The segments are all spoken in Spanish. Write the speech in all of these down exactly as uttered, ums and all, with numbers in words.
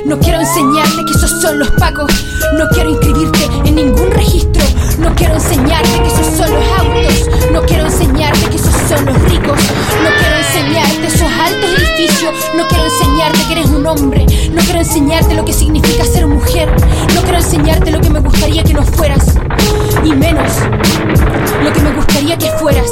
No quiero enseñarte que esos son los pacos. No quiero inscribirte en ningún registro. No quiero enseñarte que esos son los autos. No quiero enseñarte que esos son los ricos. No quiero enseñarte esos altos edificios. No quiero enseñarte que eres un hombre. No quiero enseñarte lo que significa ser mujer. No quiero enseñarte lo que me gustaría que no fueras. Y menos lo que me gustaría que fueras.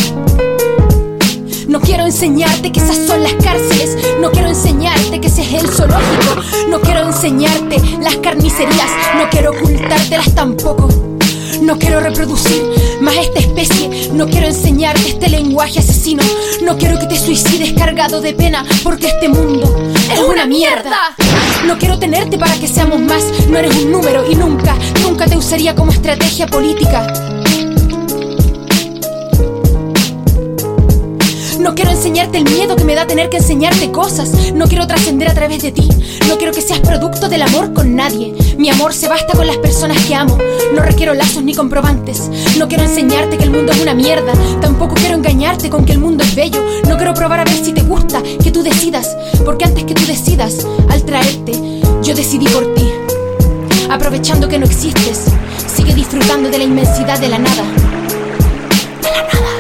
No quiero enseñarte que esas son las cárceles. No quiero enseñarte que ese es el zoológico. No quiero enseñarte las carnicerías. No quiero ocultártelas tampoco. No quiero reproducir más esta especie. No quiero enseñarte este lenguaje asesino. No quiero que te suicides cargado de pena, porque este mundo es una mierda. No quiero tenerte para que seamos más. No eres un número y nunca, nunca te usaría como estrategia política. No quiero enseñarte el miedo que me da tener que enseñarte cosas. No quiero trascender a través de ti. No quiero que seas producto del amor con nadie. Mi amor se basta con las personas que amo. No requiero lazos ni comprobantes. No quiero enseñarte que el mundo es una mierda. Tampoco quiero engañarte con que el mundo es bello. No quiero probar a ver si te gusta, que tú decidas. Porque antes que tú decidas, al traerte, yo decidí por ti. Aprovechando que no existes, sigue disfrutando de la inmensidad de la nada. De la nada.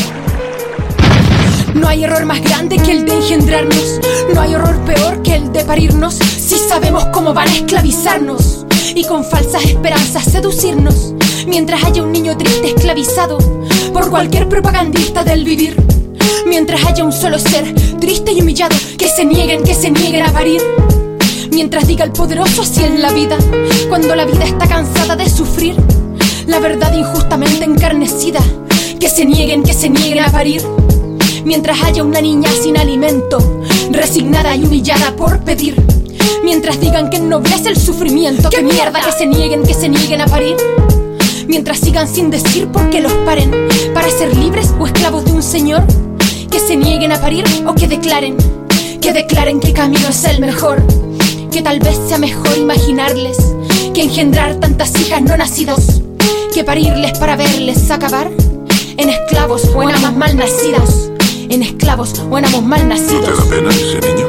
No hay error más grande que el de engendrarnos. No hay horror peor que el de parirnos. Si sabemos cómo van a esclavizarnos y con falsas esperanzas seducirnos, mientras haya un niño triste esclavizado por cualquier propagandista del vivir, mientras haya un solo ser triste y humillado que se nieguen, que se nieguen a parir, mientras diga el poderoso así en la vida, cuando la vida está cansada de sufrir la verdad injustamente encarnecida, que se nieguen, que se nieguen a parir, mientras haya una niña sin alimento, resignada y humillada por pedir, mientras digan que ennoblece el sufrimiento, que mierda, que se nieguen, que se nieguen a parir, mientras sigan sin decir por qué los paren, para ser libres o esclavos de un señor, que se nieguen a parir o que declaren, que declaren que camino es el mejor, que tal vez sea mejor imaginarles que engendrar tantas hijas no nacidas, que parirles para verles acabar en esclavos o en amos mal nacidos. En esclavos o en amos mal nacidos. ¿No te da pena ese niño?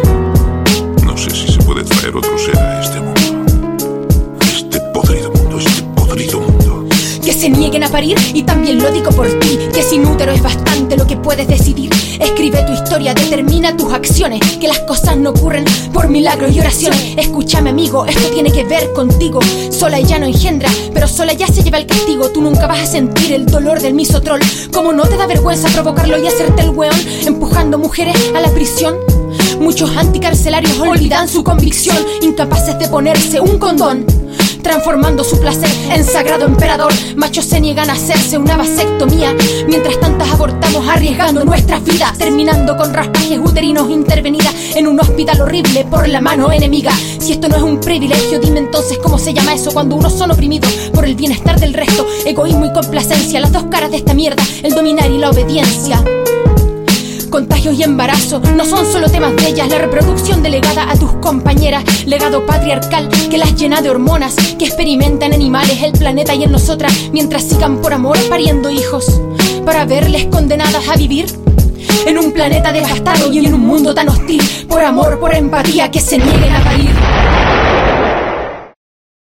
No sé si se puede traer otro ser a este mundo. A este podrido mundo, este podrido mundo. Que se nieguen a parir, y también lo digo por ti, que sin útero es bastante lo que puedes decidir. Escribe tu historia, determina tus acciones, que las cosas no ocurren por milagros y oraciones. Escúchame amigo, esto tiene que ver contigo. Sola ella no engendra, pero sola ya se lleva el castigo. Tú nunca vas a sentir el dolor del misotrol. ¿Cómo no te da vergüenza provocarlo y hacerte el weón, empujando mujeres a la prisión? Muchos anticarcelarios olvidan su convicción, incapaces de ponerse un condón, transformando su placer en sagrado emperador. Machos se niegan a hacerse una vasectomía, mientras tantas abortamos arriesgando nuestras vidas, terminando con raspajes uterinos intervenidas en un hospital horrible por la mano enemiga. Si esto no es un privilegio, dime entonces cómo se llama eso cuando unos son oprimidos por el bienestar del resto. Egoísmo y complacencia, las dos caras de esta mierda, el dominar y la obediencia. Contagios y embarazo no son solo temas de ellas. La reproducción delegada a tus compañeras, legado patriarcal que las llena de hormonas, que experimentan animales, el planeta y en nosotras, mientras sigan por amor pariendo hijos, para verles condenadas a vivir en un planeta devastado y en un mundo tan hostil. Por amor, por empatía, que se nieguen a parir.